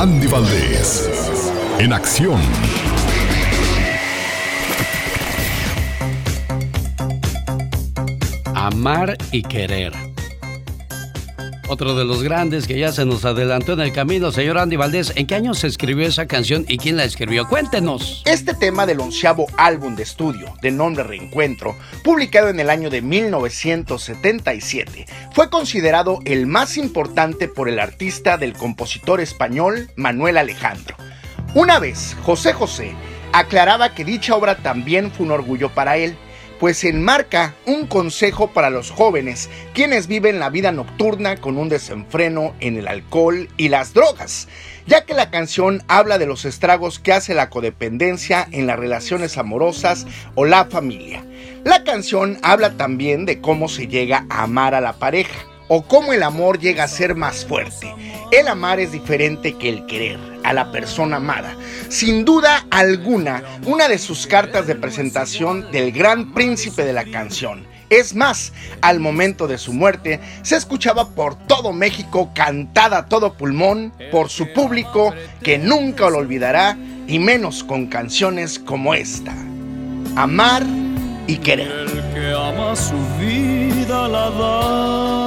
Andy Valdés, en acción. Amar y querer. Otro de los grandes que ya se nos adelantó en el camino, señor Andy Valdés. ¿En qué año se escribió esa canción y quién la escribió? Cuéntenos. Este tema del 11º álbum de estudio, de nombre Reencuentro, publicado en el año de 1977, fue considerado el más importante por el artista del compositor español Manuel Alejandro. Una vez, José José aclaraba que dicha obra también fue un orgullo para él, pues enmarca un consejo para los jóvenes, quienes viven la vida nocturna con un desenfreno en el alcohol y las drogas, ya que la canción habla de los estragos que hace la codependencia en las relaciones amorosas o la familia. La canción habla también de cómo se llega a amar a la pareja, o cómo el amor llega a ser más fuerte. El amar es diferente que el querer a la persona amada. Sin duda alguna, una de sus cartas de presentación del gran príncipe de la canción. Es más, al momento de su muerte, se escuchaba por todo México, cantada a todo pulmón por su público, que nunca lo olvidará, y menos con canciones como esta. Amar y querer. El que ama su vida la da.